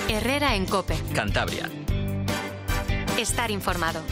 Herrera en COPE. Cantabria. Estar informado.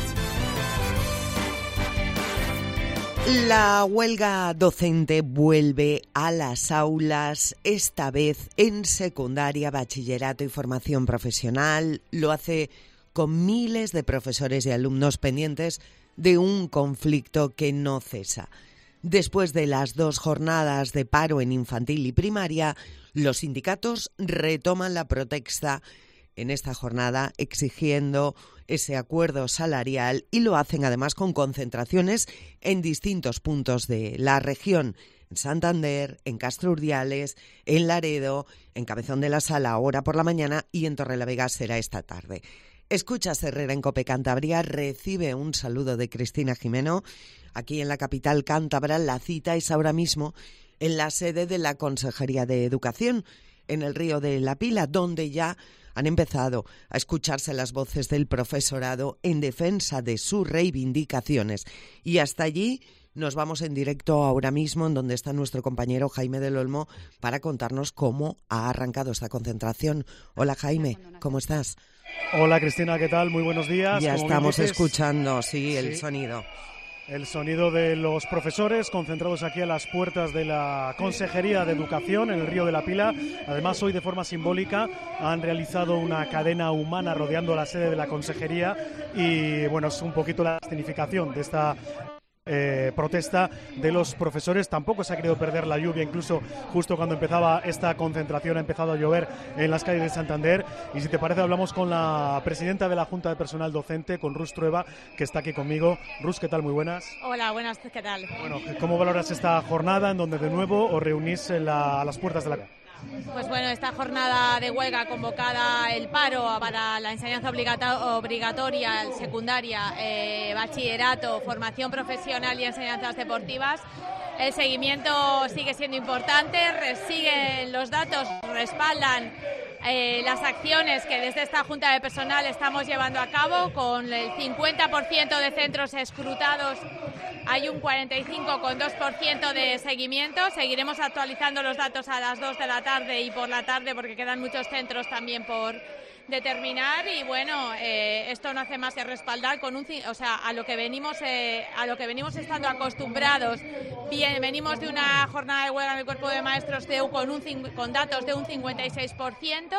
La huelga docente vuelve a las aulas, esta vez en secundaria, bachillerato y formación profesional. Lo hace con miles de profesores y alumnos pendientes de un conflicto que no cesa. Después de las 2 jornadas de paro en infantil y primaria, los sindicatos retoman la protesta en esta jornada exigiendo ese acuerdo salarial y lo hacen además con concentraciones en distintos puntos de la región. En Santander, en Castro Urdiales, en Laredo, en Cabezón de la Sala ahora por la mañana y en Torrelavega será esta tarde. Escuchas Herrera en COPE Cantabria, recibe un saludo de Cristina Jimeno. Aquí en la capital cántabra la cita es ahora mismo en la sede de la Consejería de Educación, en el Río de la Pila, donde ya han empezado a escucharse las voces del profesorado en defensa de sus reivindicaciones. Y hasta allí nos vamos en directo ahora mismo, en donde está nuestro compañero Jaime del Olmo, para contarnos cómo ha arrancado esta concentración. Hola Jaime, ¿cómo estás? Hola Cristina, ¿qué tal? Muy buenos días. Ya Como estamos dices, escuchando, el sonido. El sonido de los profesores concentrados aquí a las puertas de la Consejería de Educación en el Río de la Pila. Además, hoy de forma simbólica han realizado una cadena humana rodeando la sede de la Consejería y, bueno, es un poquito la significación de esta protesta de los profesores. Tampoco se ha querido perder la lluvia, incluso justo cuando empezaba esta concentración ha empezado a llover en las calles de Santander. Y si te parece, hablamos con la presidenta de la Junta de Personal Docente, con Rus Trueba, que está aquí conmigo. Rus, ¿qué tal? Muy buenas. Hola, buenas, ¿qué tal? Bueno, ¿cómo valoras esta jornada en donde de nuevo os reunís a las puertas de la... Pues bueno, esta jornada de huelga convocada el paro para la enseñanza obligatoria, secundaria, bachillerato, formación profesional y enseñanzas deportivas. El seguimiento sigue siendo importante, siguen los datos, respaldan las acciones que desde esta Junta de Personal estamos llevando a cabo. Con el 50% de centros escrutados hay un 45,2% de seguimiento. Seguiremos actualizando los datos a las 2 de la tarde y por la tarde porque quedan muchos centros también por determinar y bueno, esto no hace más que respaldar con a lo que venimos estando acostumbrados. Bien, venimos de una jornada de huelga en el cuerpo de maestros con datos de un 56%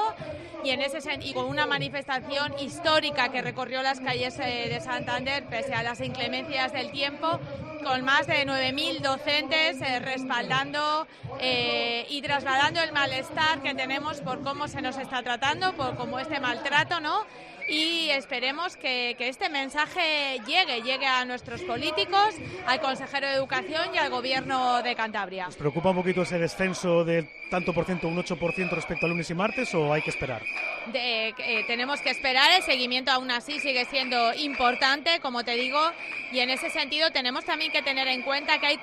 y con una manifestación histórica que recorrió las calles de Santander pese a las inclemencias del tiempo, con más de 9.000 docentes respaldando y trasladando el malestar que tenemos por cómo se nos está tratando, por cómo este maltrato, ¿no? Y esperemos que este mensaje llegue a nuestros políticos, al consejero de Educación y al Gobierno de Cantabria. ¿Os preocupa un poquito ese descenso de tanto por ciento, un 8% respecto a lunes y martes, o hay que esperar? Tenemos que esperar, el seguimiento aún así sigue siendo importante, como te digo, y en ese sentido tenemos también que tener en cuenta que hay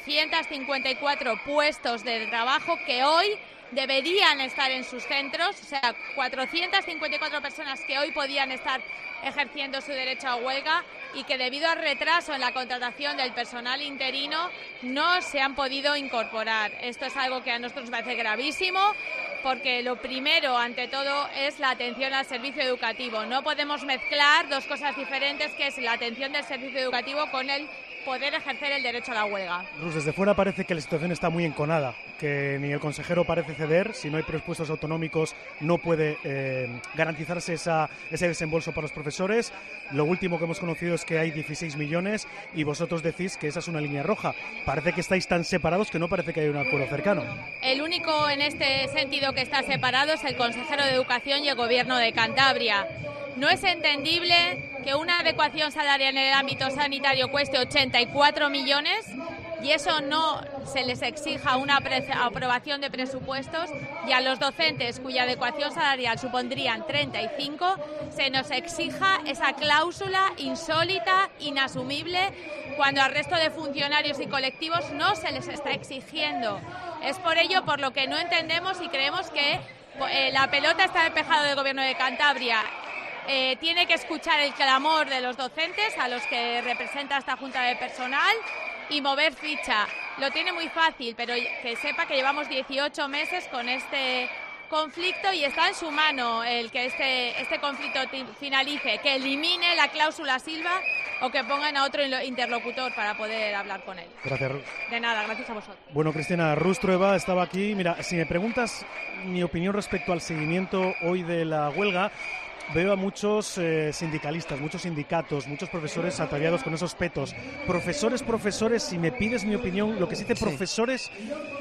454 puestos de trabajo que hoy deberían estar en sus centros, o sea, 454 personas que hoy podían estar ejerciendo su derecho a huelga y que debido al retraso en la contratación del personal interino no se han podido incorporar. Esto es algo que a nosotros nos parece gravísimo porque lo primero, ante todo, es la atención al servicio educativo. No podemos mezclar dos cosas diferentes, que es la atención del servicio educativo con el poder ejercer el derecho a la huelga. Rus, desde fuera parece que la situación está muy enconada, que ni el consejero parece ceder. Si no hay presupuestos autonómicos no puede garantizarse ese desembolso para los profesores. Lo último que hemos conocido es que hay 16 millones y vosotros decís que esa es una línea roja. Parece que estáis tan separados que no parece que haya un acuerdo cercano. El único en este sentido que está separado es el consejero de Educación y el Gobierno de Cantabria. No es entendible que una adecuación salarial en el ámbito sanitario cueste 84 millones y eso no se les exija una aprobación de presupuestos, y a los docentes cuya adecuación salarial supondrían 35 se nos exija esa cláusula insólita, inasumible, cuando al resto de funcionarios y colectivos no se les está exigiendo. Es por ello por lo que no entendemos y creemos que la pelota está en el tejado del Gobierno de Cantabria. Tiene que escuchar el clamor de los docentes, a los que representa esta Junta de Personal, y mover ficha. Lo tiene muy fácil, pero que sepa que llevamos 18 meses con este conflicto y está en su mano el que este conflicto finalice, que elimine la cláusula Silva o que pongan a otro interlocutor para poder hablar con él. Gracias, Rus. De nada, gracias a vosotros. Bueno, Cristina, Rus Trueba estaba aquí. Mira, si me preguntas mi opinión respecto al seguimiento hoy de la huelga, veo a muchos sindicalistas, muchos sindicatos, muchos profesores ataviados con esos petos. Profesores, si me pides mi opinión, lo que se dice profesores,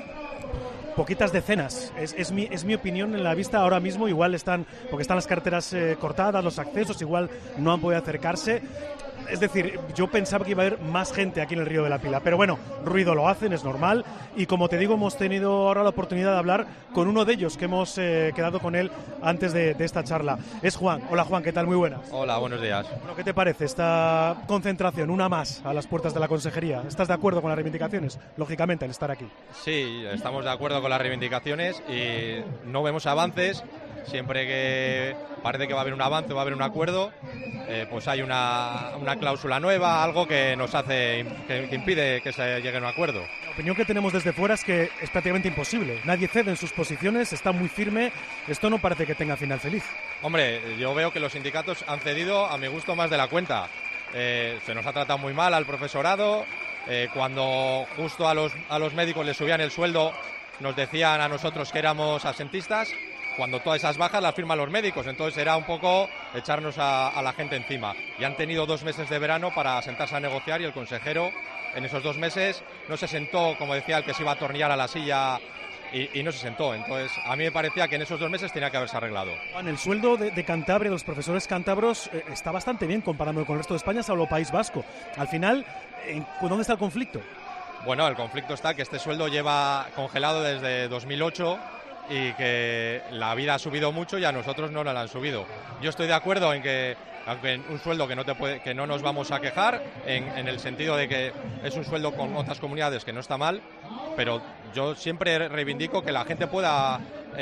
poquitas decenas. Es mi opinión en la vista ahora mismo. Igual están las carteras cortadas, los accesos, igual no han podido acercarse. Es decir, yo pensaba que iba a haber más gente aquí en el Río de la Pila. Pero bueno, ruido lo hacen, es normal. Y como te digo, hemos tenido ahora la oportunidad de hablar con uno de ellos, que hemos quedado con él antes de esta charla. Es Juan. Hola, Juan, ¿qué tal? Muy buenas. Hola, buenos días. Bueno, ¿qué te parece esta concentración, una más, a las puertas de la consejería? ¿Estás de acuerdo con las reivindicaciones? Lógicamente, al estar aquí. Sí, estamos de acuerdo con las reivindicaciones y no vemos avances. Siempre que parece que va a haber un avance, va a haber un acuerdo, pues hay una cláusula nueva, algo que nos hace, que impide que se llegue a un acuerdo. La opinión que tenemos desde fuera es que es prácticamente imposible. Nadie cede en sus posiciones, está muy firme. Esto no parece que tenga final feliz. Hombre, yo veo que los sindicatos han cedido, a mi gusto, más de la cuenta. Se nos ha tratado muy mal al profesorado. Cuando justo a los médicos les subían el sueldo, nos decían a nosotros que éramos absentistas, cuando todas esas bajas las firman los médicos. Entonces era un poco echarnos a la gente encima. Y han tenido 2 meses de verano para sentarse a negociar y el consejero en esos 2 meses no se sentó, como decía, el que se iba a atornillar a la silla y no se sentó. Entonces a mí me parecía que en esos 2 meses tenía que haberse arreglado. Juan, el sueldo de Cantabria, de los profesores cántabros, está bastante bien comparándolo con el resto de España, salvo País Vasco. Al final, ¿dónde está el conflicto? Bueno, el conflicto está que este sueldo lleva congelado desde 2008 y que la vida ha subido mucho y a nosotros no nos la han subido. Yo estoy de acuerdo en que, aunque un sueldo que no nos vamos a quejar, en el sentido de que es un sueldo con otras comunidades que no está mal, pero yo siempre reivindico que la gente pueda,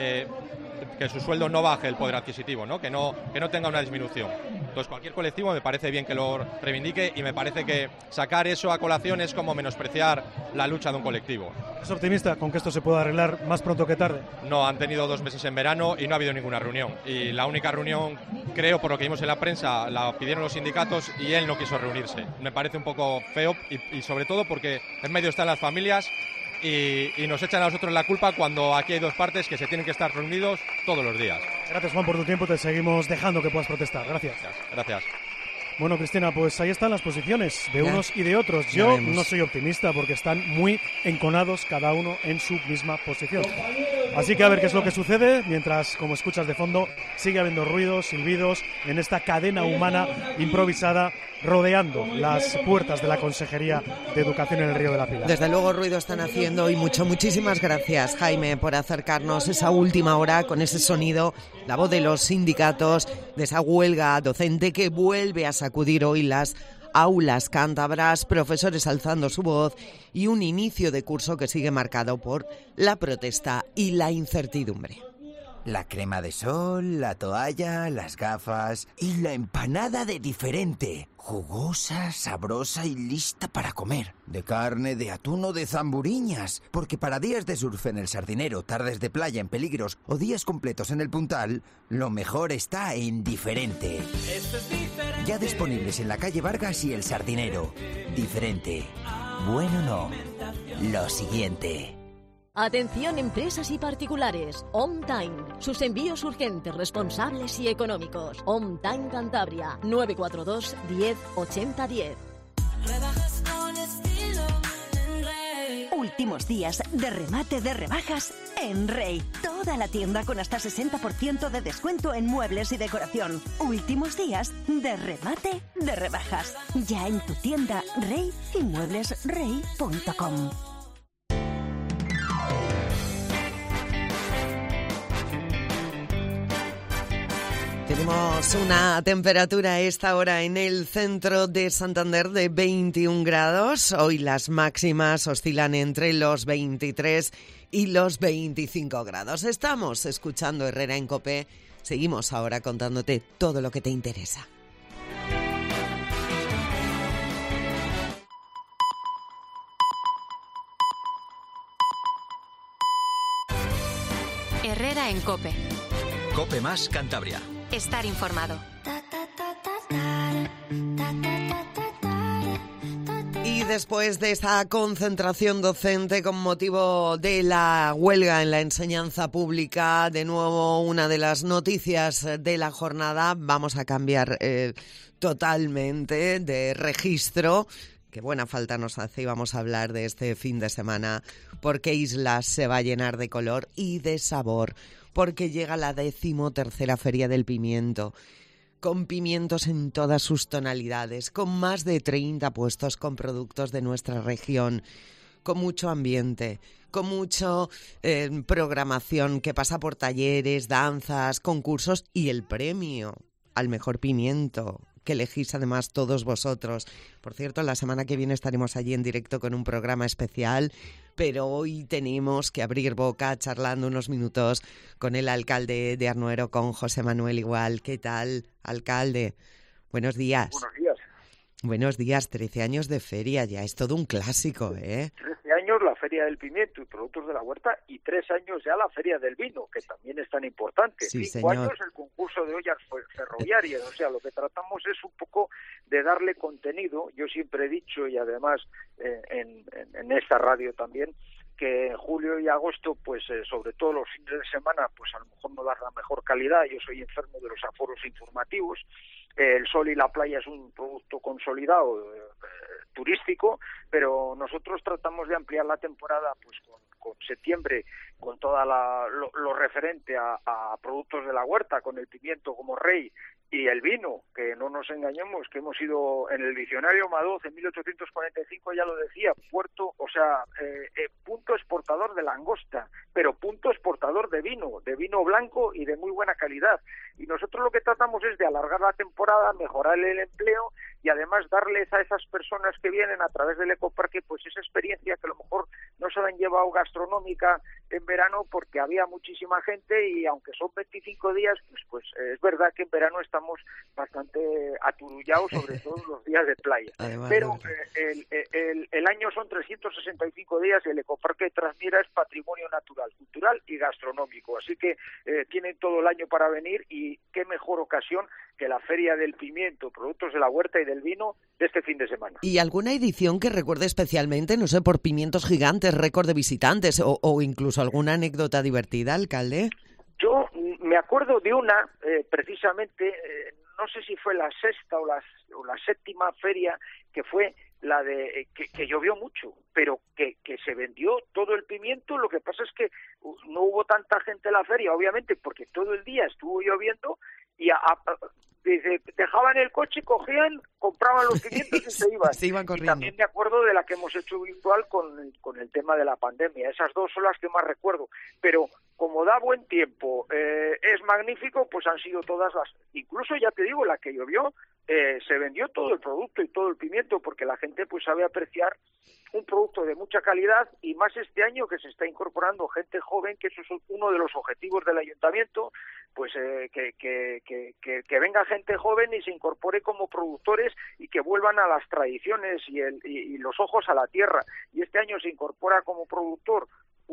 que su sueldo no baje el poder adquisitivo, ¿no? Que no tenga una disminución. Entonces cualquier colectivo me parece bien que lo reivindique y me parece que sacar eso a colación es como menospreciar la lucha de un colectivo. ¿Es optimista con que esto se pueda arreglar más pronto que tarde? No, han tenido 2 meses en verano y no ha habido ninguna reunión. Y la única reunión, creo, por lo que vimos en la prensa, la pidieron los sindicatos y él no quiso reunirse. Me parece un poco feo y sobre todo porque en medio están las familias y nos echan a nosotros la culpa cuando aquí hay 2 partes que se tienen que estar reunidos todos los días. Gracias, Juan, por tu tiempo. Te seguimos dejando que puedas protestar. Gracias. Gracias. Bueno, Cristina, pues ahí están las posiciones de unos y de otros. Yo no soy optimista porque están muy enconados cada uno en su misma posición. Así que a ver qué es lo que sucede mientras, como escuchas de fondo, sigue habiendo ruidos, silbidos en esta cadena humana improvisada rodeando las puertas de la Consejería de Educación en el Río de la Pila. Desde luego ruido están haciendo y muchísimas gracias, Jaime, por acercarnos esa última hora con ese sonido, la voz de los sindicatos, de esa huelga docente que vuelve a sacudir hoy las aulas cántabras, profesores alzando su voz y un inicio de curso que sigue marcado por la protesta y la incertidumbre. La crema de sol, la toalla, las gafas y la empanada de diferente. Jugosa, sabrosa y lista para comer. De carne, de atún o de zamburiñas. Porque para días de surf en el Sardinero, tardes de playa en Peligros o días completos en el Puntal, lo mejor está en Diferente. Ya disponibles en la calle Vargas y el Sardinero. Diferente. Bueno no. Lo siguiente. Atención empresas y particulares. On Time. Sus envíos urgentes, responsables y económicos. On Time Cantabria. 942 10 80 10. Últimos días de remate de rebajas en Rey. Toda la tienda con hasta 60% de descuento en muebles y decoración. Últimos días de remate de rebajas. Ya en tu tienda Rey y mueblesrey.com. Tenemos una temperatura a esta hora en el centro de Santander de 21 grados. Hoy las máximas oscilan entre los 23 y los 25 grados. Estamos escuchando Herrera en COPE. Seguimos ahora contándote todo lo que te interesa. Herrera en COPE. COPE más Cantabria. Estar informado. Y después de esa concentración docente con motivo de la huelga en la enseñanza pública, de nuevo una de las noticias de la jornada, vamos a cambiar totalmente de registro. Qué buena falta nos hace y vamos a hablar de este fin de semana, porque Islas se va a llenar de color y de sabor, porque llega la 13ª Feria del Pimiento, con pimientos en todas sus tonalidades, con más de 30 puestos con productos de nuestra región, con mucho ambiente, con mucho programación que pasa por talleres, danzas, concursos y el premio al mejor pimiento, que elegís además todos vosotros. Por cierto, la semana que viene estaremos allí en directo con un programa especial, pero hoy tenemos que abrir boca charlando unos minutos con el alcalde de Arnuero, con José Manuel Igual. ¿Qué tal, alcalde? Buenos días. Buenos días. Buenos días, 13 años de feria, ya es todo un clásico, ¿eh? 13 años la Feria del Pimiento y Productos de la Huerta y 3 años ya la Feria del Vino, que también es tan importante. Sí, 5 señor. años el concurso de ollas ferroviarias, o sea, lo que tratamos es un poco de darle contenido. Yo siempre he dicho, y además en esta radio también, que en julio y agosto, pues sobre todo los fines de semana, pues a lo mejor no dar la mejor calidad. Yo soy enfermo de los aforos informativos. El sol y la playa es un producto consolidado turístico, pero nosotros tratamos de ampliar la temporada pues con septiembre, con toda lo referente a productos de la huerta, con el pimiento como rey y el vino, que no nos engañemos, que hemos ido en el diccionario Madoz en 1845 ya lo decía, punto exportador de langosta, pero punto exportador de vino blanco y de muy buena calidad. Y nosotros lo que tratamos es de alargar la temporada, mejorar el empleo y además darles a esas personas que vienen a través del ecoparque pues esa experiencia que a lo mejor no se han llevado gastronómica en verano porque había muchísima gente y aunque son 25 días, pues es verdad que en verano estamos bastante aturullados, sobre todo los días de playa. Además, pero el año son 365 días y el ecoparque de Trasmiera es patrimonio natural, cultural y gastronómico, así que tienen todo el año para venir y qué mejor ocasión que la Feria del Pimiento, Productos de la Huerta y del Vino de este fin de semana. ¿Y alguna edición que recuerde especialmente, no sé, por pimientos gigantes, récord de visitantes o incluso alguna anécdota divertida, alcalde? Yo me acuerdo de una, precisamente, no sé si fue la sexta o la séptima feria, que fue la de que llovió mucho, pero que se vendió todo el pimiento. Lo que pasa es que no hubo tanta gente en la feria, obviamente, porque todo el día estuvo lloviendo y dejaban el coche, cogían, compraban los pimientos y se iban. Se iban corriendo. Y también me acuerdo de la que hemos hecho virtual con el tema de la pandemia. Esas dos son las que más recuerdo. Pero como da buen tiempo, es magnífico, pues han sido todas las... Incluso, ya te digo, la que llovió, se vendió todo el producto y todo el pimiento, porque la gente pues sabe apreciar un producto de mucha calidad, y más este año que se está incorporando gente joven, que eso es uno de los objetivos del ayuntamiento, pues que venga gente joven y se incorpore como productores y que vuelvan a las tradiciones y los ojos a la tierra. Y este año se incorpora como productor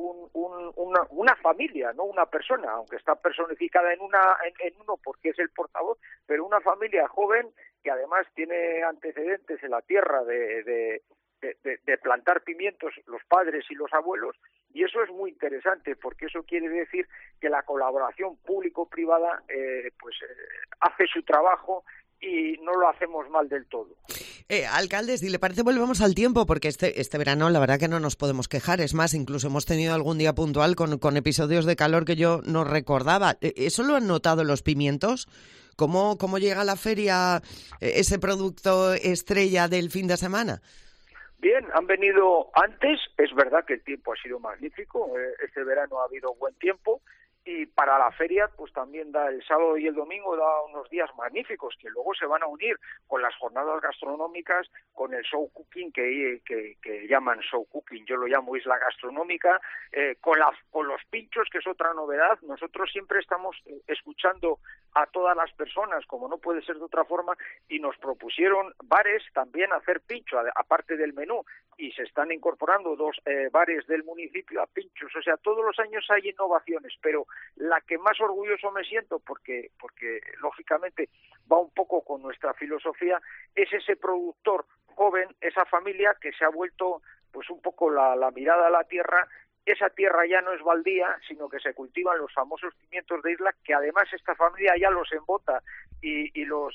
una familia, no una persona, aunque está personificada en uno porque es el portavoz, pero una familia joven que además tiene antecedentes en la tierra de plantar pimientos, los padres y los abuelos, y eso es muy interesante porque eso quiere decir que la colaboración público-privada hace su trabajo y no lo hacemos mal del todo. Alcalde, si le parece, volvemos al tiempo, porque este verano la verdad que no nos podemos quejar. Es más, incluso hemos tenido algún día puntual con episodios de calor que yo no recordaba. ¿Eso lo han notado los pimientos? ¿Cómo llega a la feria ese producto estrella del fin de semana? Bien, han venido antes, es verdad que el tiempo ha sido magnífico, este verano ha habido buen tiempo, y para la feria pues también da el sábado y el domingo, da unos días magníficos que luego se van a unir con las jornadas gastronómicas, con el show cooking que llaman show cooking, yo lo llamo isla gastronómica, con los pinchos, que es otra novedad. Nosotros siempre estamos escuchando a todas las personas, como no puede ser de otra forma, y nos propusieron bares también hacer pincho, aparte del menú, y se están incorporando 2 bares del municipio a pinchos. O sea, todos los años hay innovaciones, pero la que más orgulloso me siento, porque lógicamente va un poco con nuestra filosofía, es ese productor joven, esa familia que se ha vuelto pues un poco la mirada a la tierra. Esa tierra ya no es baldía, sino que se cultivan los famosos pimientos de Isla, que además esta familia ya los embota y los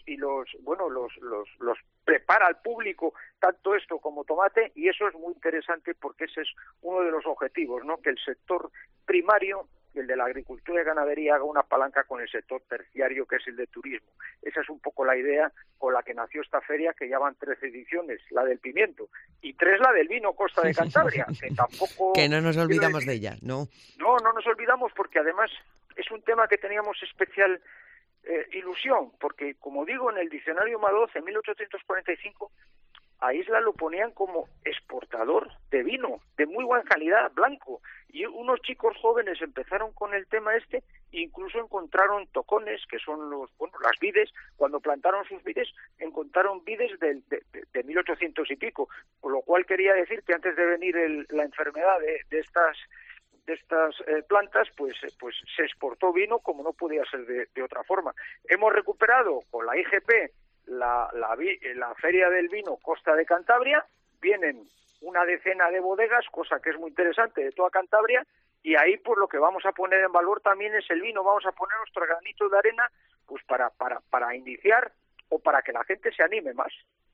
prepara al público, tanto esto como tomate, y eso es muy interesante porque ese es uno de los objetivos, ¿no? Que el sector primario, el de la agricultura y ganadería, haga una palanca con el sector terciario, que es el de turismo. Esa es un poco la idea con la que nació esta feria, que ya van 13 ediciones, la del pimiento, y 3 la del vino Costa de Cantabria, que tampoco... Que no nos olvidamos de ella, ¿no? No nos olvidamos, porque además es un tema que teníamos especial ilusión, porque, como digo, en el diccionario Madoz, en 1845, a Isla lo ponían como exportador de vino, de muy buena calidad, blanco, y unos chicos jóvenes empezaron con el tema e incluso encontraron tocones, que son las vides. Cuando plantaron sus vides, encontraron vides de 1800 y pico, con lo cual quería decir que antes de venir la enfermedad de estas plantas, pues se exportó vino como no podía ser de otra forma. Hemos recuperado con la IGP la Feria del Vino Costa de Cantabria, vienen una decena de bodegas, cosa que es muy interesante, de toda Cantabria, y ahí pues lo que vamos a poner en valor también es el vino. Vamos a poner nuestro granito de arena pues para iniciar o para que la gente se anime más.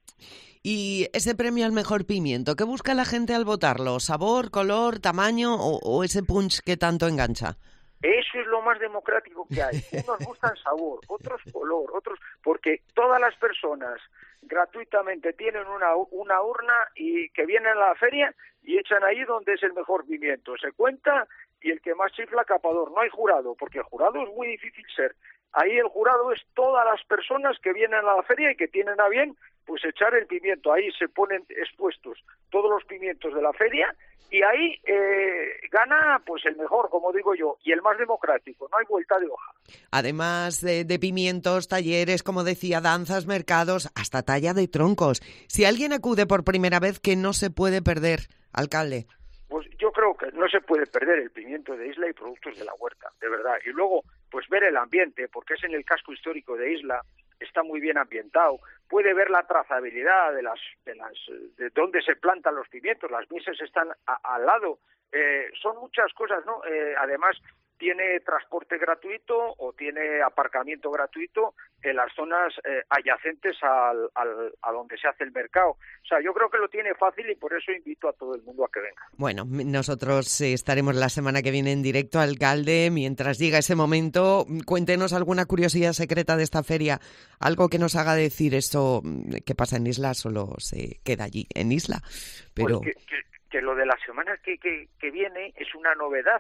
Y ese premio al mejor pimiento, ¿qué busca la gente al votarlo? ¿Sabor, color, tamaño o ese punch que tanto engancha? Eso es lo más democrático que hay. Unos gustan sabor, otros color, otros... Porque todas las personas gratuitamente tienen una urna y que vienen a la feria y echan ahí donde es el mejor pimiento. Se cuenta y el que más chifla, capador. No hay jurado, porque el jurado es muy difícil ser. Ahí el jurado es todas las personas que vienen a la feria y que tienen a bien pues echar el pimiento. Ahí se ponen expuestos todos los pimientos de la feria y ahí gana pues el mejor, como digo yo, y el más democrático. No hay vuelta de hoja. Además de pimientos, talleres, como decía, danzas, mercados, hasta talla de troncos. Si alguien acude por primera vez, ¿qué no se puede perder, alcalde? Pues yo creo que no se puede perder el pimiento de Isla y productos de la huerta, de verdad. Y luego, pues ver el ambiente, porque es en el casco histórico de Isla, está muy bien ambientado. Puede ver la trazabilidad de dónde se plantan los pimientos, las mises están al lado. Son muchas cosas, ¿no? Además, tiene transporte gratuito o tiene aparcamiento gratuito en las zonas adyacentes a donde se hace el mercado. O sea, yo creo que lo tiene fácil y por eso invito a todo el mundo a que venga. Bueno, nosotros estaremos la semana que viene en directo, alcalde. Mientras llega ese momento, cuéntenos alguna curiosidad secreta de esta feria, algo que nos haga decir esto que pasa en Isla solo se queda allí, en Isla. Pero... Pues que lo de la semana que viene es una novedad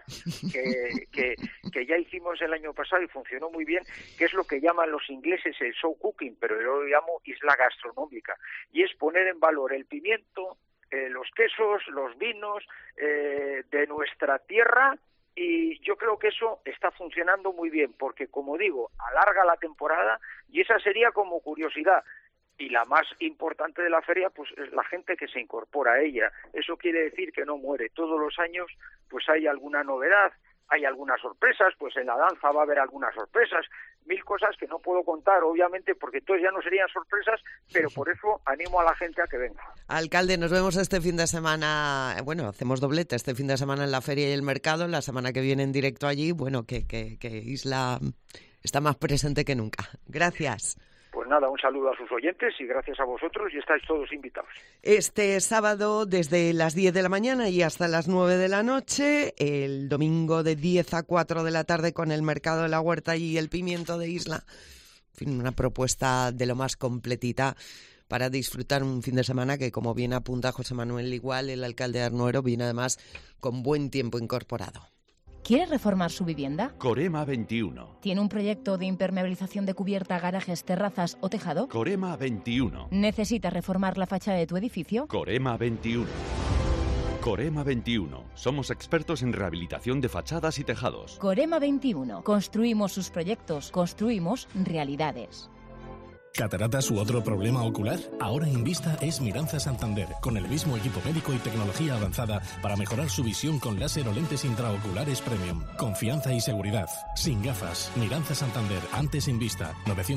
que ya hicimos el año pasado y funcionó muy bien, que es lo que llaman los ingleses el show cooking, pero yo lo llamo isla gastronómica, y es poner en valor el pimiento, los quesos, los vinos de nuestra tierra, y yo creo que eso está funcionando muy bien, porque como digo, alarga la temporada y esa sería como curiosidad. Y la más importante de la feria pues es la gente que se incorpora a ella. Eso quiere decir que no muere. Todos los años pues hay alguna novedad, hay algunas sorpresas, pues en la danza va a haber algunas sorpresas, 1000 cosas que no puedo contar, obviamente, porque entonces ya no serían sorpresas, pero por eso animo a la gente a que venga. Alcalde, nos vemos este fin de semana, bueno, hacemos doblete este fin de semana en la feria y el mercado, la semana que viene en directo allí, bueno, que Isla está más presente que nunca. Gracias. Pues nada, un saludo a sus oyentes y gracias a vosotros y estáis todos invitados. Este sábado desde las 10 de la mañana y hasta las 9 de la noche, el domingo de 10 a 4 de la tarde con el mercado de la huerta y el pimiento de Isla. En fin, una propuesta de lo más completita para disfrutar un fin de semana que, como bien apunta José Manuel Igual, el alcalde de Arnuero, viene además con buen tiempo incorporado. ¿Quiere reformar su vivienda? Corema 21. ¿Tiene un proyecto de impermeabilización de cubierta, garajes, terrazas o tejado? Corema 21. ¿Necesita reformar la fachada de tu edificio? Corema 21. Corema 21. Somos expertos en rehabilitación de fachadas y tejados. Corema 21. Construimos sus proyectos, construimos realidades. ¿Cataratas u otro problema ocular? Ahora Invista es Miranza Santander, con el mismo equipo médico y tecnología avanzada para mejorar su visión con láser o lentes intraoculares premium. Confianza y seguridad. Sin gafas. Miranza Santander, antes Invista.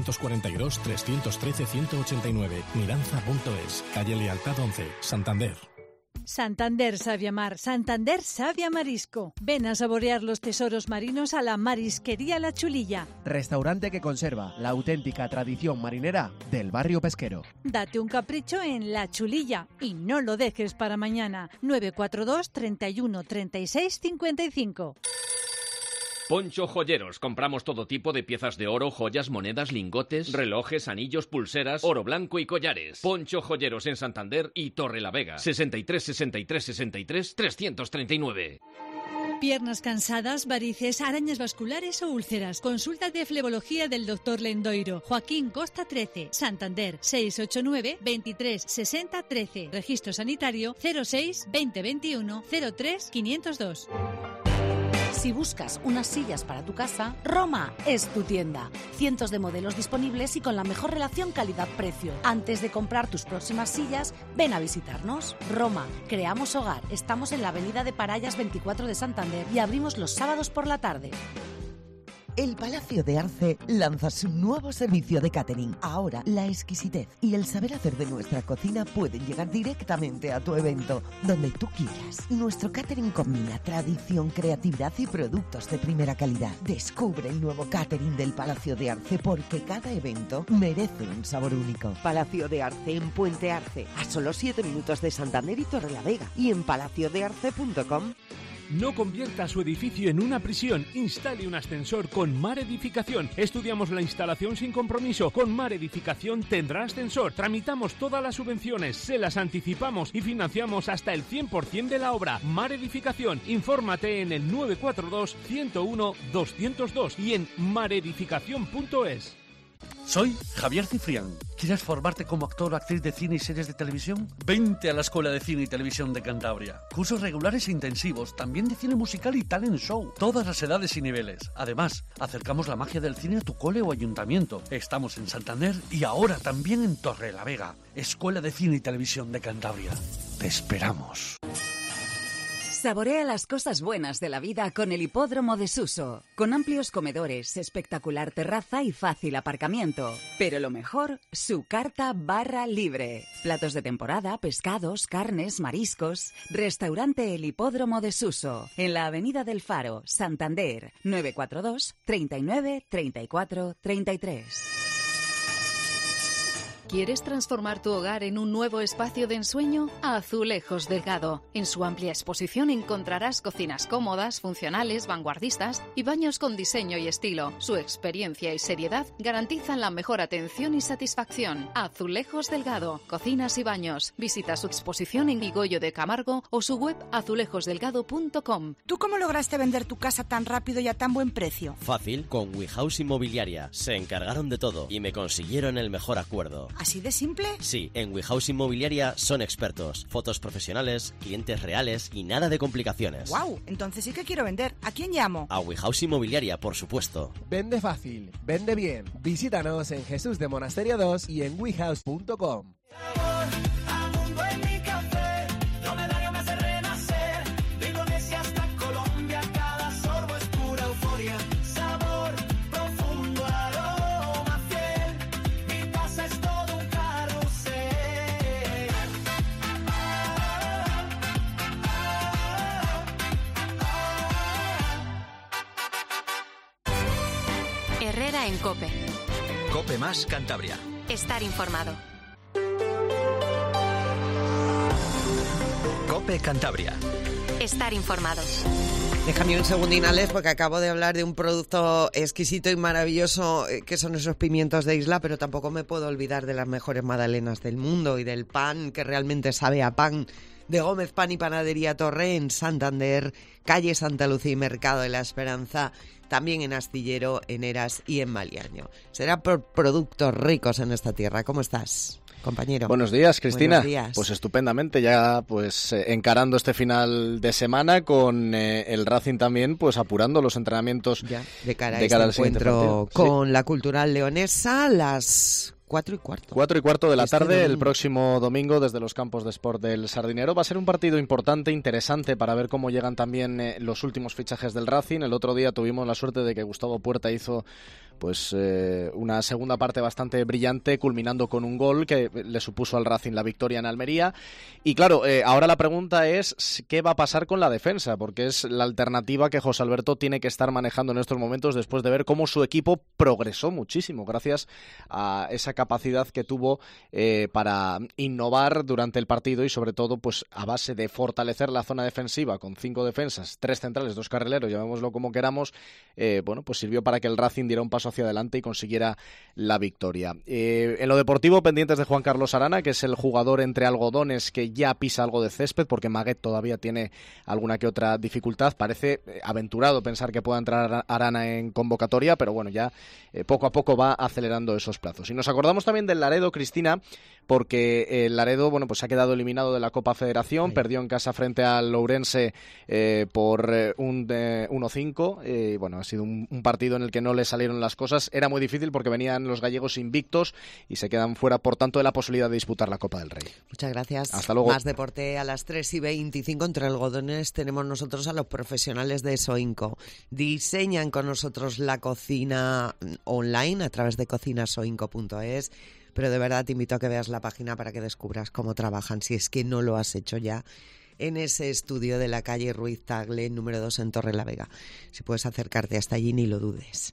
942-313-189. Miranza.es. Calle Lealtad 11, Santander. Santander sabe amar, Santander sabe a marisco. Ven a saborear los tesoros marinos a la Marisquería La Chulilla. Restaurante que conserva la auténtica tradición marinera del barrio pesquero. Date un capricho en La Chulilla y no lo dejes para mañana. 942 31 36 55. Poncho Joyeros. Compramos todo tipo de piezas de oro, joyas, monedas, lingotes, relojes, anillos, pulseras, oro blanco y collares. Poncho Joyeros en Santander y Torrelavega. 63 63 63 339. Piernas cansadas, varices, arañas vasculares o úlceras. Consulta de flebología del Dr. Lendoiro. Joaquín Costa 13, Santander 689 23 60 13. Registro sanitario 06 2021 03 502. Si buscas unas sillas para tu casa, Roma es tu tienda. Cientos de modelos disponibles y con la mejor relación calidad-precio. Antes de comprar tus próximas sillas, ven a visitarnos. Roma, creamos hogar. Estamos en la avenida de Parallas 24 de Santander y abrimos los sábados por la tarde. El Palacio de Arce lanza su nuevo servicio de catering. Ahora, la exquisitez y el saber hacer de nuestra cocina pueden llegar directamente a tu evento, donde tú quieras. Nuestro catering combina tradición, creatividad y productos de primera calidad. Descubre el nuevo catering del Palacio de Arce, porque cada evento merece un sabor único. Palacio de Arce en Puente Arce, a solo 7 minutos de Santander y Torrelavega, y en palaciodearce.com. No convierta su edificio en una prisión. Instale un ascensor con Mar Edificación. Estudiamos la instalación sin compromiso. Con Mar Edificación tendrá ascensor. Tramitamos todas las subvenciones, se las anticipamos y financiamos hasta el 100% de la obra. Mar Edificación. Infórmate en el 942 101 202 y en maredificación.es. Soy Javier Cifrián. ¿Quieres formarte como actor o actriz de cine y series de televisión? Vente a la Escuela de Cine y Televisión de Cantabria. Cursos regulares e intensivos, también de cine musical y talent show. Todas las edades y niveles. Además, acercamos la magia del cine a tu cole o ayuntamiento. Estamos en Santander y ahora también en Torrelavega. Escuela de Cine y Televisión de Cantabria. Te esperamos. Saborea las cosas buenas de la vida con el Hipódromo de Suso, con amplios comedores, espectacular terraza y fácil aparcamiento. Pero lo mejor, su carta barra libre. Platos de temporada, pescados, carnes, mariscos. Restaurante El Hipódromo de Suso, en la Avenida del Faro, Santander, 942 39 34 33. ¿Quieres transformar tu hogar en un nuevo espacio de ensueño? Azulejos Delgado. En su amplia exposición encontrarás cocinas cómodas, funcionales, vanguardistas y baños con diseño y estilo. Su experiencia y seriedad garantizan la mejor atención y satisfacción. Azulejos Delgado. Cocinas y baños. Visita su exposición en Vigoyo de Camargo o su web azulejosdelgado.com. ¿Tú cómo lograste vender tu casa tan rápido y a tan buen precio? Fácil, con WeHouse Inmobiliaria. Se encargaron de todo y me consiguieron el mejor acuerdo. ¿Así de simple? Sí, en WeHouse Inmobiliaria son expertos. Fotos profesionales, clientes reales y nada de complicaciones. ¡Guau! Entonces sí que quiero vender. ¿A quién llamo? A WeHouse Inmobiliaria, por supuesto. Vende fácil, vende bien. Visítanos en Jesús de Monasterio 2 y en wehouse.com. Herrera en COPE. COPE más Cantabria. Estar informado. COPE Cantabria. Estar informado. Déjame un segundín, Alex, porque acabo de hablar de un producto exquisito y maravilloso que son esos pimientos de isla, pero tampoco me puedo olvidar de las mejores magdalenas del mundo y del pan que realmente sabe a pan de Gómez Pan y Panadería Torre en Santander, calle Santa Lucía y Mercado de la Esperanza, también en Astillero, en Eras y en Maliaño. Será por productos ricos en esta tierra. ¿Cómo estás, compañero? Buenos días, Cristina. Buenos días. Pues estupendamente, ya pues encarando este final de semana con el Racing también, pues apurando los entrenamientos ya, de cara al encuentro siguiente partido. con la Cultural Leonesa, las 4:15. 4:15 de la tarde, domingo. el próximo domingo, desde los campos de Sport del Sardinero. Va a ser un partido importante, interesante, para ver cómo llegan también los últimos fichajes del Racing. El otro día tuvimos la suerte de que Gustavo Puerta hizo una segunda parte bastante brillante, culminando con un gol que le supuso al Racing la victoria en Almería. Y claro, ahora la pregunta es ¿qué va a pasar con la defensa? Porque es la alternativa que José Alberto tiene que estar manejando en estos momentos, después de ver cómo su equipo progresó muchísimo gracias a esa capacidad que tuvo para innovar durante el partido, y sobre todo pues a base de fortalecer la zona defensiva con 5 defensas, 3 centrales, 2 carrileros, llamémoslo como queramos. Pues sirvió para que el Racing diera un paso hacia adelante y consiguiera la victoria. En lo deportivo, pendientes de Juan Carlos Arana, que es el jugador entre algodones que ya pisa algo de césped, porque Maguet todavía tiene alguna que otra dificultad. Parece aventurado pensar que pueda entrar Arana en convocatoria, pero bueno, ya poco a poco va acelerando esos plazos. Y nos acordamos también del Laredo, Cristina, porque el Laredo pues ha quedado eliminado de la Copa Federación, perdió en casa frente al Ourense por un 1-5. Ha sido un partido en el que no le salieron las cosas. Era muy difícil porque venían los gallegos invictos y se quedan fuera, por tanto, de la posibilidad de disputar la Copa del Rey. Muchas gracias. Hasta luego. Más deporte a las 3:25. Entre algodones tenemos nosotros a los profesionales de Soinco. Diseñan con nosotros la cocina online a través de cocinasoinco.es. Pero de verdad te invito a que veas la página para que descubras cómo trabajan, si es que no lo has hecho ya, en ese estudio de la calle Ruiz Tagle, número 2 en Torrelavega. Si puedes acercarte hasta allí, ni lo dudes.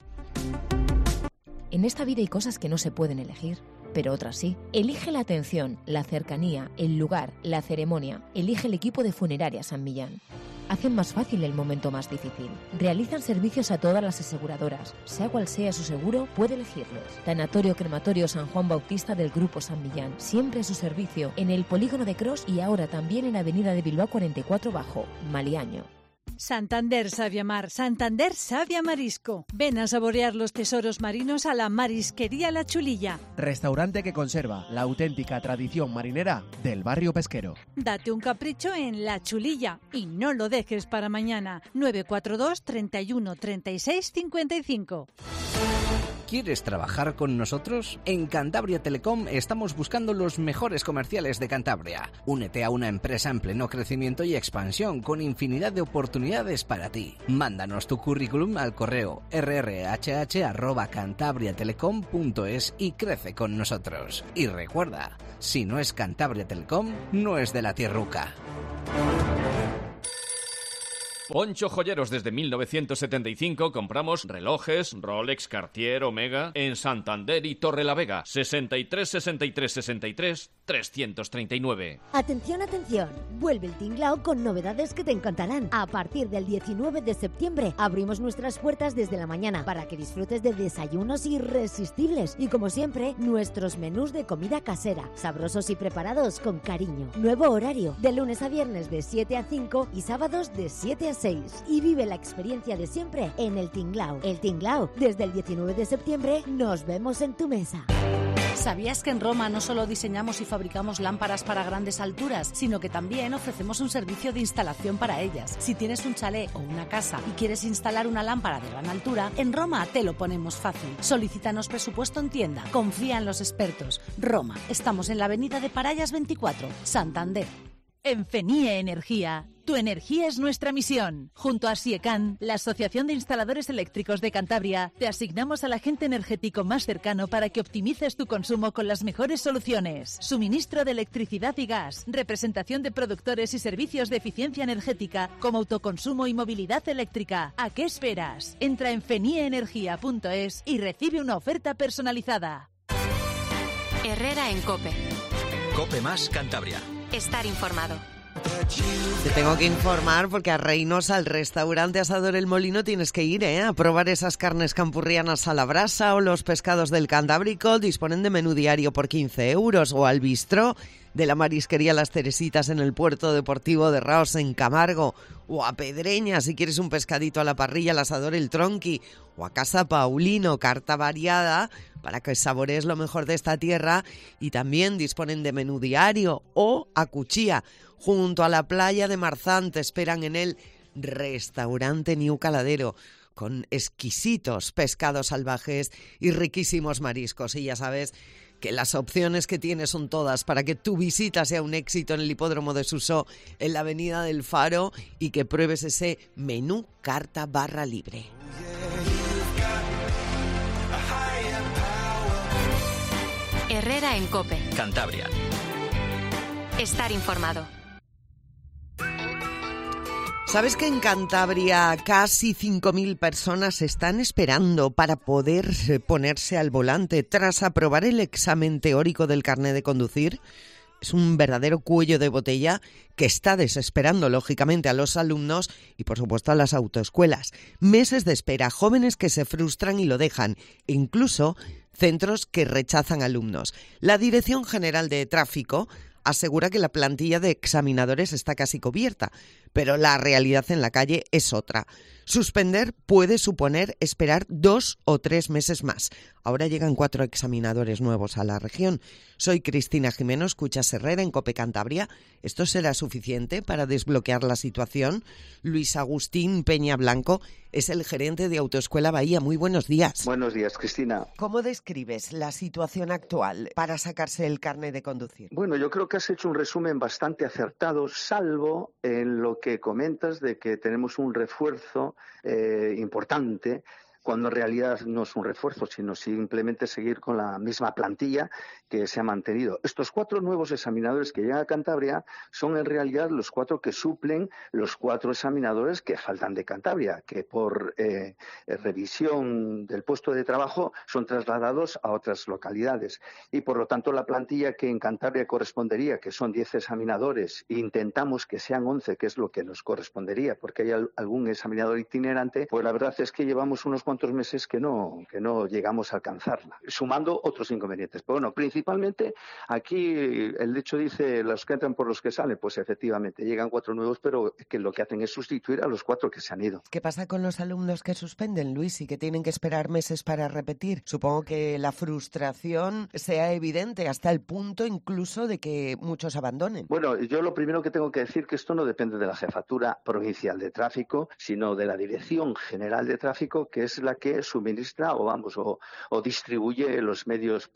En esta vida hay cosas que no se pueden elegir, pero otras sí. Elige la atención, la cercanía, el lugar, la ceremonia. Elige el equipo de Funeraria San Millán. Hacen más fácil el momento más difícil. Realizan servicios a todas las aseguradoras. Sea cual sea su seguro, puede elegirlos. Tanatorio Crematorio San Juan Bautista del Grupo San Millán. Siempre a su servicio en el Polígono de Cros y ahora también en Avenida de Bilbao 44 Bajo, Maliaño. Santander Savia Mar, Santander Savia Marisco. Ven a saborear los tesoros marinos a la Marisquería La Chulilla. Restaurante que conserva la auténtica tradición marinera del barrio pesquero. Date un capricho en La Chulilla y no lo dejes para mañana. 942 31 36 55. ¿Quieres trabajar con nosotros? En Cantabria Telecom estamos buscando los mejores comerciales de Cantabria. Únete a una empresa en pleno crecimiento y expansión con infinidad de oportunidades para ti. Mándanos tu currículum al correo rrhh@cantabriatelecom.es y crece con nosotros. Y recuerda, si no es Cantabria Telecom, no es de la tierruca. Poncho Joyeros, desde 1975 compramos relojes Rolex, Cartier, Omega en Santander y Torrelavega. 63 63 63 339. Atención, atención. Vuelve el Tinglao con novedades que te encantarán. A partir del 19 de septiembre abrimos nuestras puertas desde la mañana para que disfrutes de desayunos irresistibles y, como siempre, nuestros menús de comida casera, sabrosos y preparados con cariño. Nuevo horario, de lunes a viernes de 7 a 5 y sábados de 7 a 6. Y vive la experiencia de siempre en el Tinglao. El Tinglao, desde el 19 de septiembre, nos vemos en tu mesa. ¿Sabías que en Roma no solo diseñamos y fabricamos lámparas para grandes alturas, sino que también ofrecemos un servicio de instalación para ellas? Si tienes un chalet o una casa y quieres instalar una lámpara de gran altura, en Roma te lo ponemos fácil. Solicítanos presupuesto en tienda. Confía en los expertos. Roma. Estamos en la avenida de Parallas 24, Santander. En FENIE Energía, tu energía es nuestra misión. Junto a SIECAN, la Asociación de Instaladores Eléctricos de Cantabria, te asignamos al agente energético más cercano para que optimices tu consumo con las mejores soluciones. Suministro de electricidad y gas, representación de productores y servicios de eficiencia energética, como autoconsumo y movilidad eléctrica. ¿A qué esperas? Entra en fenieenergia.es y recibe una oferta personalizada. Herrera en COPE. COPE más Cantabria. Estar informado. Te tengo que informar porque a Reynosa, al restaurante Asador El Molino, tienes que ir a probar esas carnes campurrianas a la brasa o los pescados del Cantábrico. Disponen de menú diario por 15 euros o al bistró de la marisquería Las Teresitas en el puerto deportivo de Raos en Camargo, o a Pedreña si quieres un pescadito a la parrilla, al Asador El Tronqui, o a Casa Paulino, carta variada para que saborees lo mejor de esta tierra. Y también disponen de menú diario, o a Cuchilla, junto a la playa de Marzán. Te esperan en el restaurante New Caladero, con exquisitos pescados salvajes y riquísimos mariscos. Y ya sabes que las opciones que tienes son todas para que tu visita sea un éxito en el Hipódromo de Susó, en la Avenida del Faro, y que pruebes ese menú carta barra libre. Herrera en COPE. Cantabria. Estar informado. ¿Sabes que en Cantabria casi 5.000 personas están esperando para poder ponerse al volante tras aprobar el examen teórico del carnet de conducir? Es un verdadero cuello de botella que está desesperando, lógicamente, a los alumnos y, por supuesto, a las autoescuelas. Meses de espera, jóvenes que se frustran y lo dejan, e incluso centros que rechazan alumnos. La Dirección General de Tráfico asegura que la plantilla de examinadores está casi cubierta, pero la realidad en la calle es otra. Suspender puede suponer esperar 2 o 3 meses más. Ahora llegan 4 examinadores nuevos a la región. Soy Cristina Jimeno, escuchas Herrera en COPE Cantabria. ¿Esto será suficiente para desbloquear la situación? Luis Agustín Peña Blanco es el gerente de Autoescuela Bahía. Muy buenos días. Buenos días, Cristina. ¿Cómo describes la situación actual para sacarse el carnet de conducir? Bueno, yo creo que has hecho un resumen bastante acertado, salvo en lo que comentas de que tenemos un refuerzo importante, cuando en realidad no es un refuerzo, sino simplemente seguir con la misma plantilla que se ha mantenido. Estos 4 nuevos examinadores que llegan a Cantabria son en realidad los 4 que suplen los 4 examinadores que faltan de Cantabria, que por revisión del puesto de trabajo son trasladados a otras localidades. Y por lo tanto la plantilla que en Cantabria correspondería, que son 10 examinadores, intentamos que sean 11, que es lo que nos correspondería, porque hay algún examinador itinerante, pues la verdad es que llevamos unos cuantos meses que no llegamos a alcanzarla, sumando otros inconvenientes. Pero bueno, principalmente aquí el hecho dice los que entran por los que salen, pues efectivamente llegan 4 nuevos, pero que lo que hacen es sustituir a los 4 que se han ido. ¿Qué pasa con los alumnos que suspenden, Luis, y que tienen que esperar meses para repetir? Supongo que la frustración sea evidente hasta el punto incluso de que muchos abandonen. Bueno, yo lo primero que tengo que decir que esto no depende de la Jefatura Provincial de Tráfico, sino de la Dirección General de Tráfico, que es la que suministra o distribuye los medios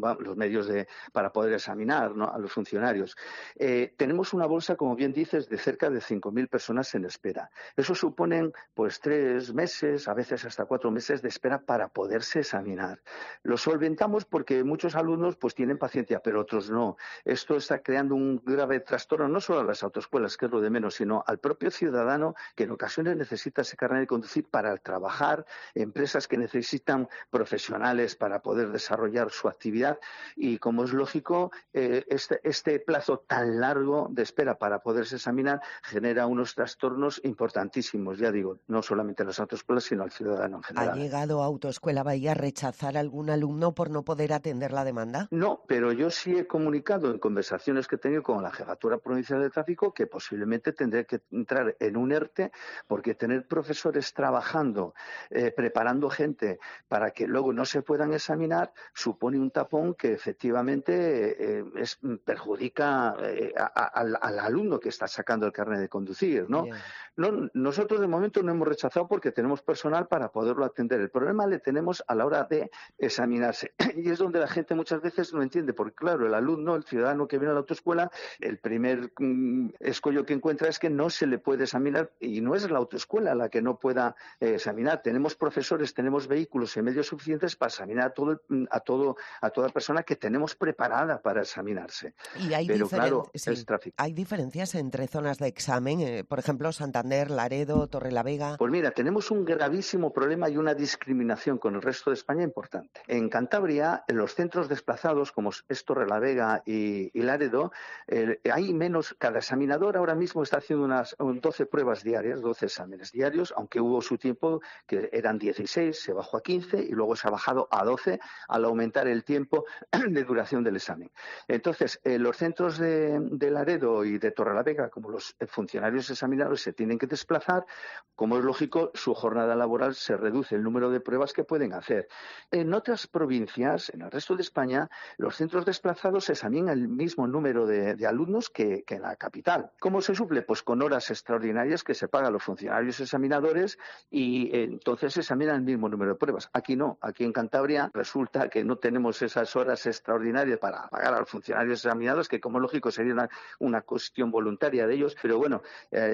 para poder examinar, ¿no?, a los funcionarios. Tenemos una bolsa, como bien dices, de cerca de 5.000 personas en espera. Eso suponen pues 3 meses, a veces hasta 4 meses de espera para poderse examinar. Lo solventamos porque muchos alumnos pues tienen paciencia, pero otros no. Esto está creando un grave trastorno no solo a las autoescuelas, que es lo de menos, sino al propio ciudadano, que en ocasiones necesita ese carnet de conducir para trabajar, empresas que necesitan profesionales para poder desarrollar su actividad, y como es lógico, este plazo tan largo de espera para poderse examinar genera unos trastornos importantísimos, ya digo, no solamente a las autoescuelas, sino al ciudadano en general. ¿Ha llegado a Autoescuela Bahía a rechazar a algún alumno por no poder atender la demanda? No, pero yo sí he comunicado en conversaciones que he tenido con la Jefatura Provincial de Tráfico que posiblemente tendré que entrar en un ERTE, porque tener profesores trabajando, preparando gente para que luego no se puedan examinar, supone un tapón que efectivamente perjudica al alumno que está sacando el carnet de conducir, ¿no? No, nosotros de momento no hemos rechazado porque tenemos personal para poderlo atender. El problema le tenemos a la hora de examinarse, y es donde la gente muchas veces no entiende, porque claro, el alumno, el ciudadano que viene a la autoescuela, el primer escollo que encuentra es que no se le puede examinar, y no es la autoescuela la que no pueda examinar. Tenemos profesores, tenemos vehículos y medios suficientes para examinar a toda persona que tenemos preparada para examinarse. Y hay pero claro, es tráfico. ¿Hay diferencias entre zonas de examen? Por ejemplo, Santander, Laredo, Torrelavega. Pues mira, tenemos un gravísimo problema y una discriminación con el resto de España importante. En Cantabria, en los centros desplazados, como es Torrelavega y Laredo, hay menos. Cada examinador ahora mismo está haciendo unas 12 pruebas diarias, 12 exámenes diarios, aunque hubo su tiempo que eran 16, se bajó a 15 y luego se ha bajado a 12 al aumentar el tiempo de duración del examen. Entonces, los centros de Laredo y de Torrelavega, como los funcionarios examinadores se tienen que desplazar, como es lógico, su jornada laboral se reduce, el número de pruebas que pueden hacer. En otras provincias, en el resto de España, los centros desplazados examinan el mismo número de alumnos que en la capital. ¿Cómo se suple? Pues con horas extraordinarias que se pagan a los funcionarios examinadores, y entonces examinan el mismo número de pruebas. Aquí no, aquí en Cantabria resulta que no tenemos esas horas extraordinarias para pagar a los funcionarios examinados, que como lógico sería una cuestión voluntaria de ellos, pero bueno,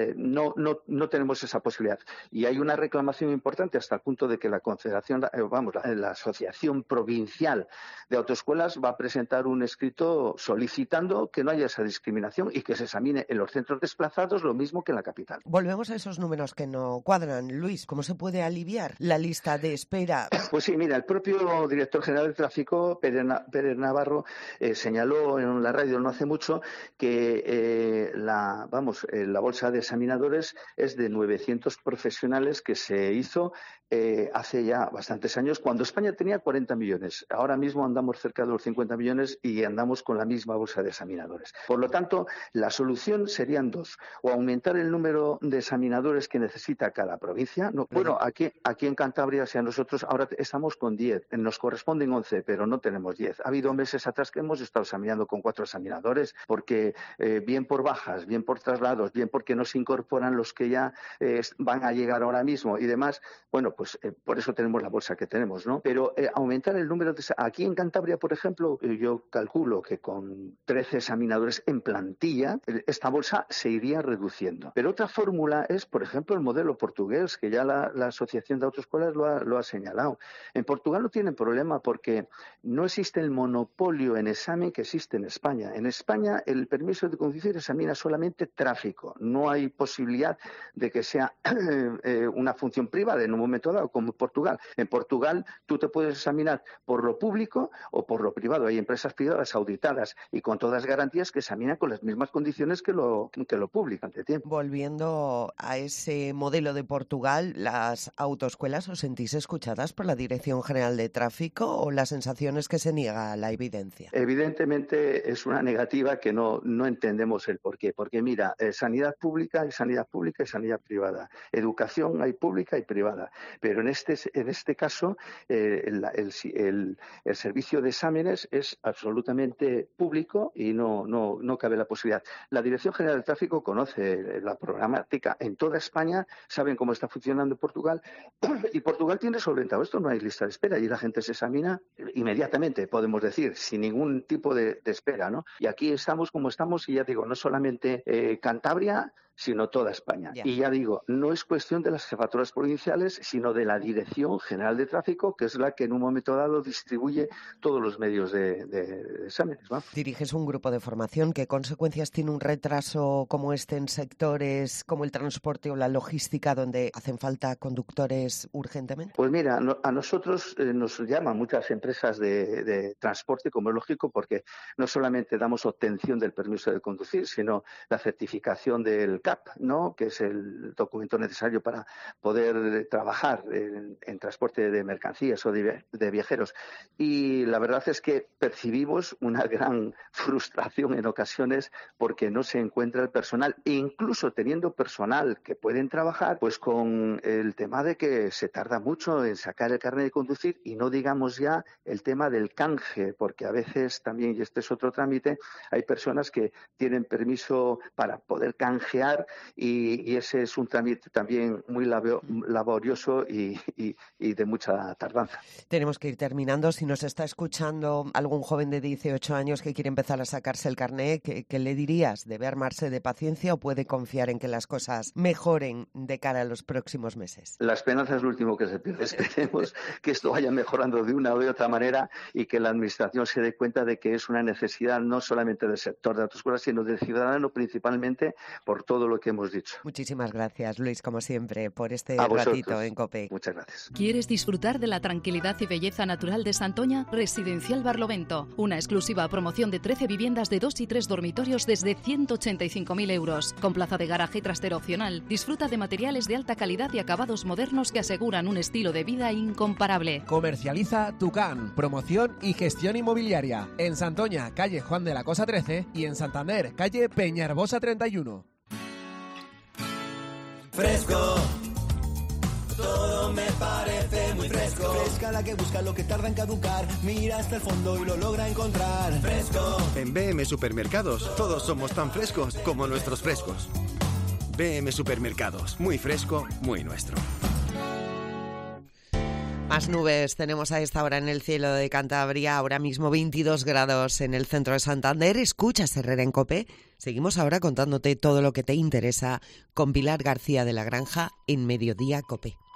no tenemos esa posibilidad. Y hay una reclamación importante hasta el punto de que la Confederación, la Asociación Provincial de Autoescuelas va a presentar un escrito solicitando que no haya esa discriminación y que se examine en los centros desplazados lo mismo que en la capital. Volvemos a esos números que no cuadran. Luis, ¿cómo se puede aliviar la lista de espera? Pues sí, mira, el propio director general de tráfico, Pérez Navarro, señaló en la radio no hace mucho que la bolsa de examinadores es de 900 profesionales que se hizo hace ya bastantes años, cuando España tenía 40 millones. Ahora mismo andamos cerca de los 50 millones y andamos con la misma bolsa de examinadores. Por lo tanto, la solución serían dos: o aumentar el número de examinadores que necesita cada provincia. Bueno, aquí en Cantabria, si a nosotros ahora estamos con 10, nos corresponden 11, pero no tenemos 10. Ha habido meses atrás que hemos estado examinando con 4 examinadores, porque bien por bajas, bien por traslados, bien porque no se incorporan los que ya van a llegar ahora mismo y demás. Bueno, pues por eso tenemos la bolsa que tenemos, ¿no? Pero aumentar el número de... Aquí en Cantabria, por ejemplo, yo calculo que con 13 examinadores en plantilla, esta bolsa se iría reduciendo. Pero otra fórmula es, por ejemplo, el modelo portugués, que ya la Asociación de Autoescuelas lo ha señalado. En Portugal no tienen problema porque no existe el monopolio en examen que existe en España. En España el permiso de conducir examina solamente tráfico. No hay posibilidad de que sea una función privada en un momento dado, como en Portugal. En Portugal tú te puedes examinar por lo público o por lo privado. Hay empresas privadas auditadas y con todas garantías que examinan con las mismas condiciones que lo público ante tiempo. Volviendo a ese modelo de Portugal, ¿las autoescuelas os sentís escuchadas por la Dirección General de Tráfico o la sensación es que se niega la evidencia? Evidentemente es una negativa que no entendemos el porqué. Porque mira, sanidad pública y sanidad privada. Educación hay pública y privada. Pero en este caso el servicio de exámenes es absolutamente público y no cabe la posibilidad. La Dirección General de Tráfico conoce la programática en toda España, saben cómo está funcionando Portugal y Portugal tiene solventado esto, no hay lista de espera y la gente se examina inmediatamente, podemos decir, sin ningún tipo de espera, ¿no? Y aquí estamos como estamos y ya digo, no solamente Cantabria, sino toda España. Y ya digo, no es cuestión de las jefaturas provinciales, sino de la Dirección General de Tráfico, que es la que en un momento dado distribuye todos los medios de exámenes, ¿no? Diriges un grupo de formación. ¿Qué consecuencias tiene un retraso como este en sectores como el transporte o la logística, donde hacen falta conductores urgentemente? Pues mira, a nosotros nos llaman muchas empresas de transporte, como es lógico, porque no solamente damos obtención del permiso de conducir, sino la certificación del CAP, ¿no? Que es el documento necesario para poder trabajar en transporte de mercancías o de viajeros. Y la verdad es que percibimos una gran frustración en ocasiones porque no se encuentra el personal, e incluso teniendo personal que pueden trabajar, pues con el tema de que se tarda mucho en sacar el carnet de conducir y no digamos ya el tema del canje, porque a veces también, y este es otro trámite, hay personas que tienen permiso para poder canjear y ese es un trámite también muy laborioso y de mucha tardanza. Tenemos que ir terminando. Si nos está escuchando algún joven de 18 años que quiere empezar a sacarse el carnet, ¿qué le dirías? ¿Debe armarse de paciencia o puede confiar en que las cosas mejoren de cara a los próximos meses? La esperanza es lo último que se pierde. Esperemos que esto vaya mejorando de una u otra manera y que la Administración se dé cuenta de que es una necesidad no solamente del sector de autoescuelas, sino del ciudadano principalmente, por todo lo que hemos dicho. Muchísimas gracias, Luis, como siempre, por este ratito en COPE. Muchas gracias. ¿Quieres disfrutar de la tranquilidad y belleza natural de Santoña? Residencial Barlovento, una exclusiva promoción de 13 viviendas de 2 y 3 dormitorios desde 185.000 euros, con plaza de garaje y trastero opcional. Disfruta de materiales de alta calidad y acabados modernos que aseguran un estilo de vida incomparable. Comercializa Tucán, promoción y gestión inmobiliaria. En Santoña, calle Juan de la Cosa 13 y en Santander, calle Peñarbosa 31. Fresco, todo me parece muy fresco. Fresca la que busca lo que tarda en caducar. Mira hasta el fondo y lo logra encontrar. Fresco. En BM Supermercados todos somos tan frescos como nuestros frescos. BM Supermercados, muy fresco, muy nuestro. Más nubes tenemos a esta hora en el cielo de Cantabria, ahora mismo 22 grados en el centro de Santander. Escuchas Herrera en COPE. Seguimos ahora contándote todo lo que te interesa con Pilar García de la Granja en Mediodía COPE.